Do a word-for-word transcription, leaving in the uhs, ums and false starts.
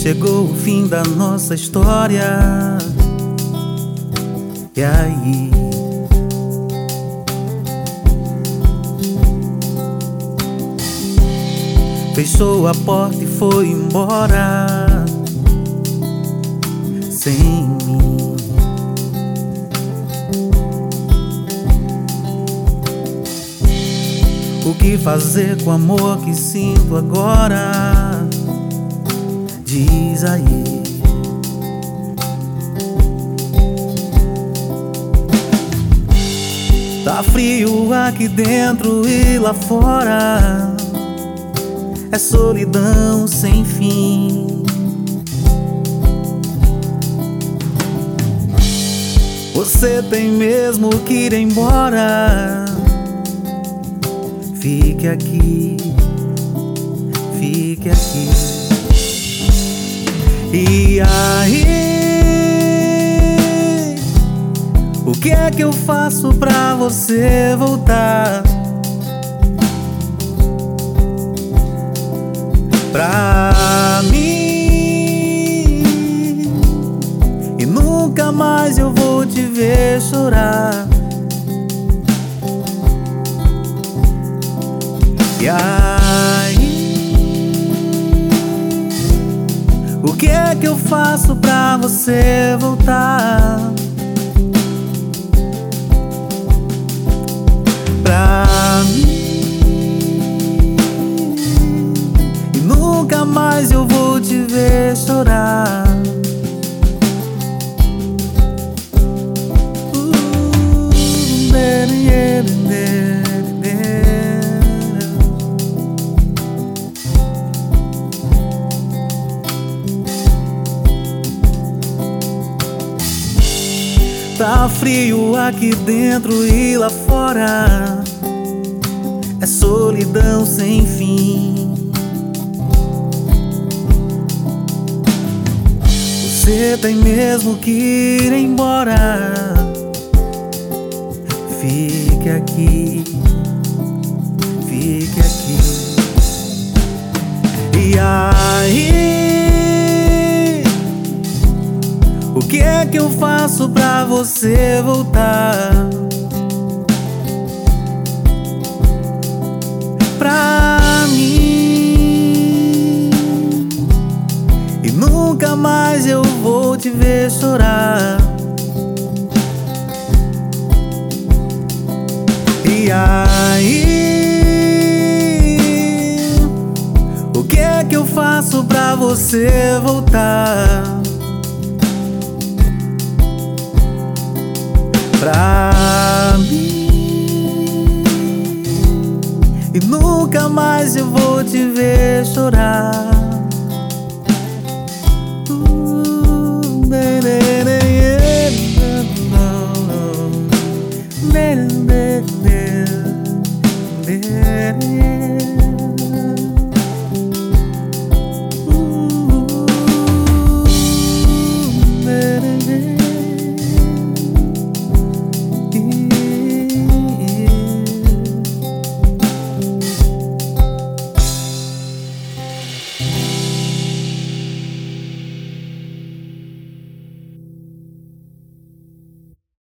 Chegou o fim da nossa história. E aí? Fechou a porta e foi embora sem mim. O que fazer com o amor que sinto agora? Diz aí. Tá frio aqui dentro e lá fora é solidão sem fim. Você tem mesmo que ir embora? Fique aqui, fique aqui. E aí, o que é que eu faço pra você voltar pra mim? E nunca mais eu vou te ver chorar. E aí, o que é que eu faço pra você voltar pra mim? E nunca mais eu vou te ver chorar. Tá frio aqui dentro e lá fora é solidão sem fim. Você tem mesmo que ir embora. Fique aqui, fique aqui. E aí, o que é que eu faço pra você voltar pra mim? E nunca mais eu vou te ver chorar. E aí, o que é que eu faço pra você voltar